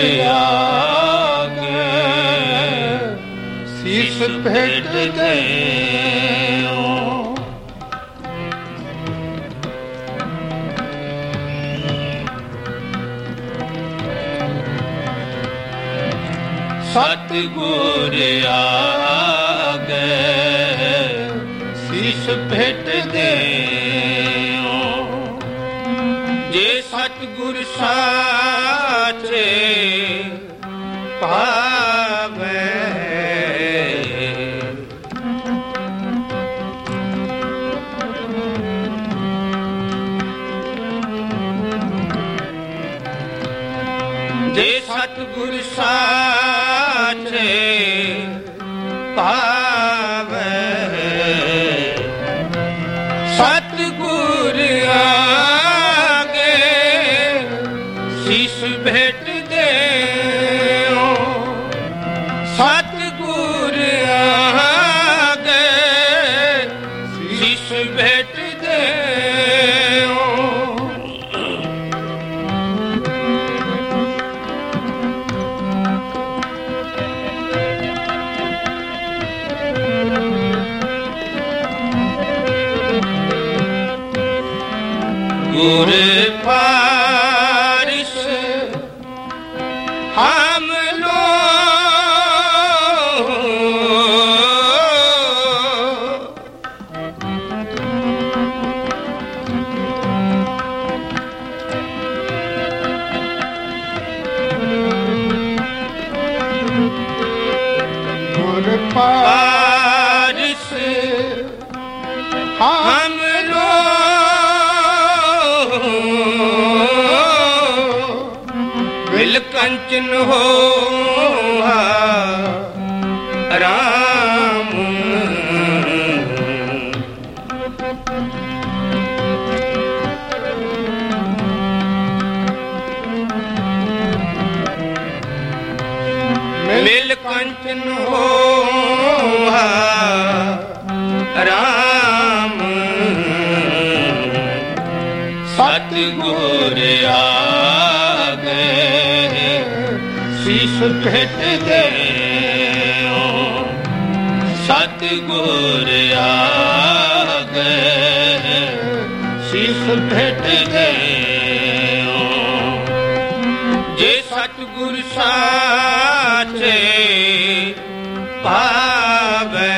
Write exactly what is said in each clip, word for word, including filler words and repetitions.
ਆਗੇ ਸੀਸ ਭੇਟ ਦੇਓ। ਸਤਿਗੁਰ ਆਗੇ ਸੀਸ ਭੇਟ ਦੇਓ। ਜੇ ਸਤਿਗੁਰ ਸਾਚੇ ਪਾਵੇ ਜੇ ਸਤਿਗੁਰ ਸਾਚੇ ਪਾਵੇ ਸਤਿਗੁਰ ਆਗੇ ਸੀਸ ਭੇਟ ਦੇਓ। ਸਤਿਗੁਰ ਆਗੇ ਸੀਸ ਭੇਟ ਦੇਓ। ਗੁਰ ਪਾਰਿਸ ਹਮ ਲੋ ਗੁਰ ਪਾਰਿਸ ਹਮ ਲੋ ਬਿਲ ਕੰਚਨ ਹੋਆ ਰਾਮ। ਮਿਲ ਕੰਚਨ ਹੋਆ ਰਾਮ। ਸਤਿਗੁਰ ਆਗੇ ਸੀਸ ਭੇਟ ਦੇਓ। ਸਤਿਗੁਰ ਆਗੇ ਸੀਸ ਭੇਟ ਦੇਓ। ਜੇ ਸਤਿਗੁਰ ਸਾਚੇ ਪਾਵੇ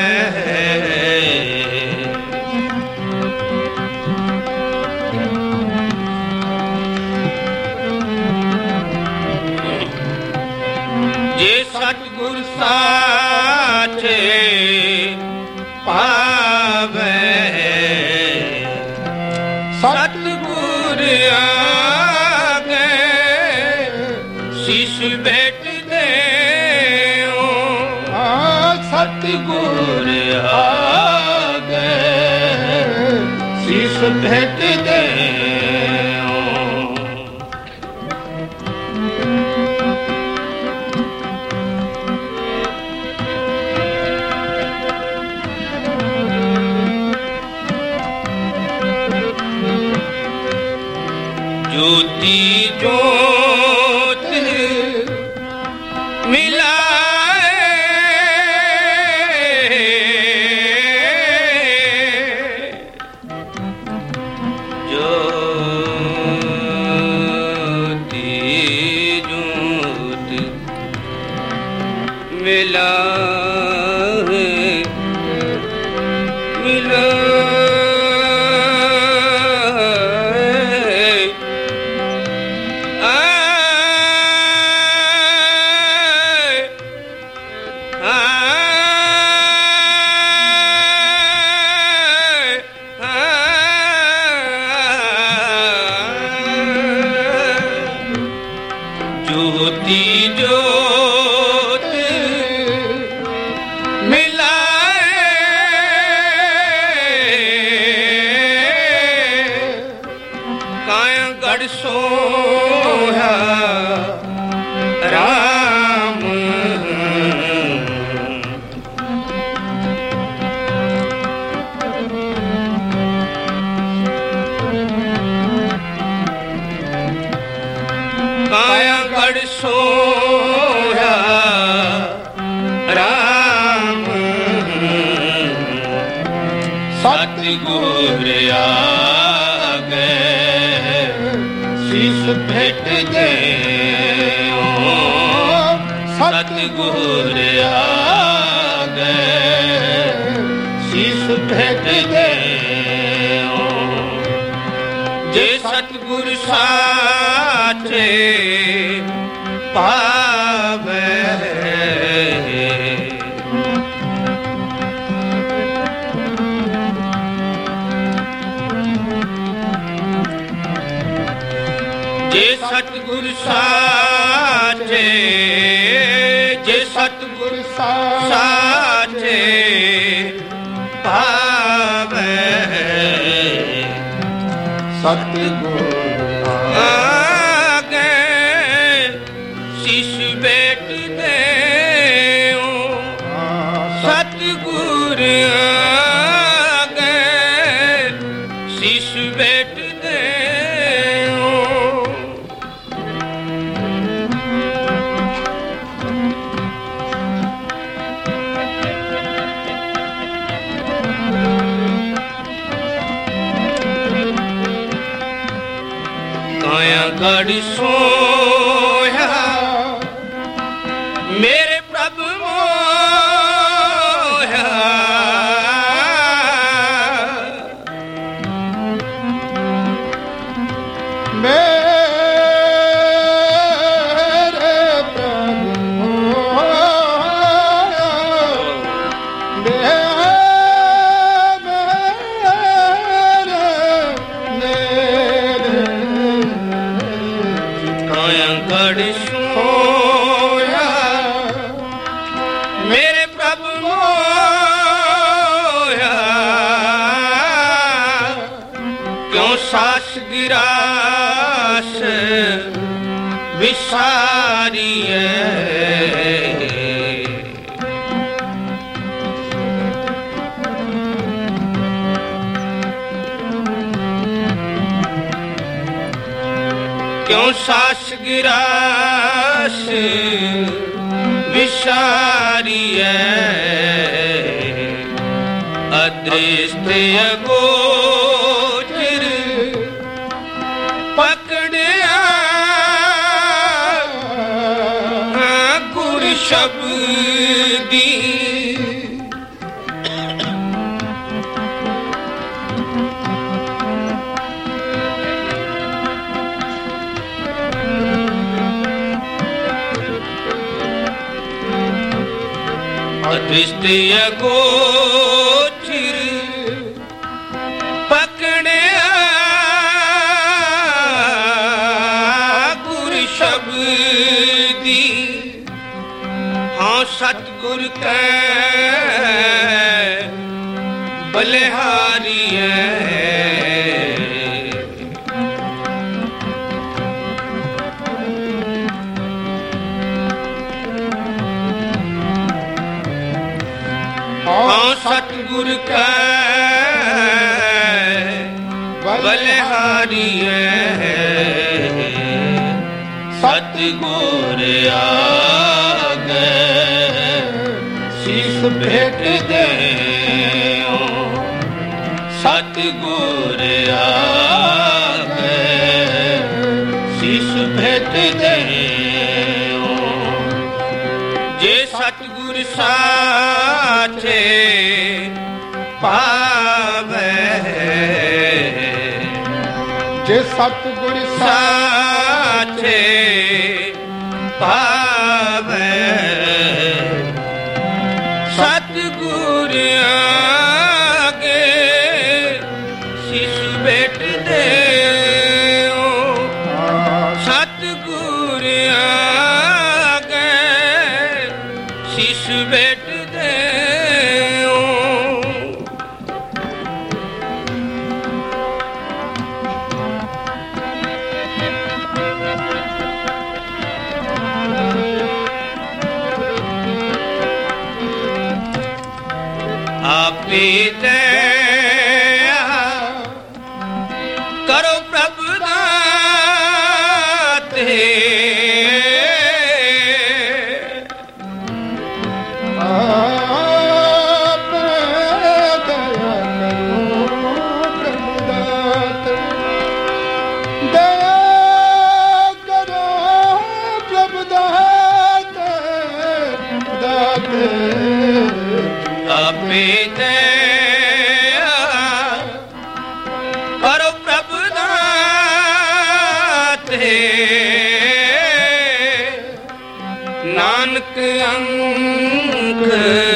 ਜੇ ਸਤਿਗੁਰ ਸਾਚੇ ਪਾਵੇ ਸਤਿਗੁਰ ਆਗੇ ਸੀਸ ਭੇਟ ਦੇਓ। ਸਤਿਗੁਰ ਆਗੇ ਸੀਸ ਭੇਟ ਦੇਓ। ਜੋਤੀ ਜੋਤ ਮਿਲਾਏ ਜੋਤੀ ਜੋਤ ਮਿਲਾਏ ਮਿਲਾਏ ਜੋਤੀ ਜੋਤ ਮਿਲਾਏ ਕਾਇਆ ਗੜ ਸੋਹਾ ਰਾਮ। ਕਾਇਆ ਗੜ ਸੋ ਸਤਿਗੁਰ ਆਗੇ ਸੀਸ ਭੇਟ ਦੇਓ ਸਤਿਗੁਰ ਆਗੇ ਸੀਸ ਭੇਟ ਦੇਓ ਜੇ ਸਤਿਗੁਰ ਸਾਚੇ ਪਾਵੇ ਜੇ ਸਤਿਗੁਰ ਸਾਚੇ ਜੇ ਸਤਿਗੁਰ ਸਾਚੇ ਪਾਵੇ ਸਤਿਗੁਰ ਆਗੇ ਸੀਸ ਭੇਟ ਦੇਓ ਸਤਿਗੁਰ ਆਗੇ ਸੀਸ ਭੇਟ ਦੇਓ ਕਾਇਆ ਗੜ ਸੋਇਆ ਮੇਰੇ ਪ੍ਰਭ ਮੋਇਆ ਮੇਰੇ ਪ੍ਰਭ ਮੋਇਆ ਮੇਰੇ ਕਾਇਆ ਗੜ ਸੋਇਆ ਮੇਰੇ ਪ੍ਰਭ ਮੋਇਆ ਕਿਉਂ ਸਾਸ ਗਿਰਾਸ ਵਿਸਾਰੀਏ ਕਿਉਂ ਸਾਸ ਗਿਰਾਸ ਵਿਸਾਰੀਏ ਅਦ੍ਰਿਸ਼ਟ ਅਗੋਚਰ ਪਕੜਿਆ ਗੁਰ ਸ਼ਬਦੀ ਅਦ੍ਰਿਸ਼ਟ ਅਗੋਚਰ ਪਕੜਿਆ ਗੁਰ ਸ਼ਬਦੀ ਹਾਂ ਸਤਿਗੁਰ ਕੈ ਬਲਿਹਾਰੀਐ ਹਾਂ ਸਤਿਗੁਰ ਕੈ ਬਲਿਹਾਰੀਐ ਸਤਿਗੁਰ ਆਗੇ ਸੀਸ ਭੇਟ ਦੇਓ ਸਤਿਗੁਰ ਆਗੇ ਸੀਸ ਭੇਟ ਦੇਓ ਜੇ ਸਤਿਗੁਰ ਸਾਚੇ ਪਾਵੇ ਜੇ ਸਤਿਗੁਰ ਸਾਚੇ ਪਾਵੇ ਸਤਿਗੁਰ ਆਗੇ ਸੀਸ ਭੇਟ ਦੇਓ ਸਤਿਗੁਰ ਆਗੇ ਸੀਸ ਭੇਟ ਦੇਓ ਆਪੇ ਦਇਆ ਕਰੋ ਪ੍ਰਭ ਦਾਤੇ ਆਪੇ ਦਇਆ ਕਰੋ ਆਪੇ ਦਇਆ ਕਰੋ ਪ੍ਰਭ ਦਾਤੇ ਨਾਨਕ ਅੰਕ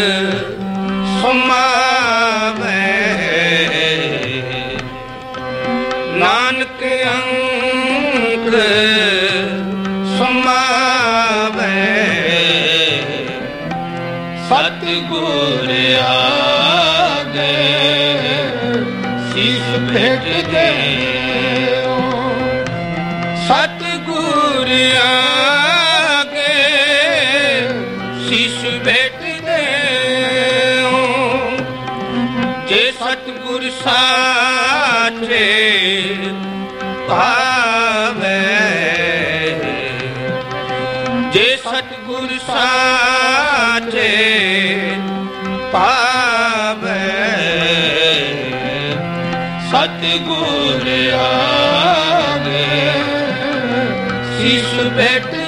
ਸਮਾਵੈ ਨਾਨਕ ਅੰਕ ਸਮਾਵੈ ਸਤਿਗੁਰ ਆਗੇ ਸੀਸ ਭੇਟ ਦੇਓ ਸਤਿਗੁਰ ਆਗੇ ਸੀਸ ਭੇਟ ਦੇਓ ਜੇ ਸਤਿਗੁਰ ਸਾਚੇ ਭਾਵੈ ਜੇ ਸਤਿਗੁਰ ਸਾਚੇ ਭਾਵੈ ਸਤਿਗੁਰ ਆਗੇ ਸੀਸ ਭੇਟ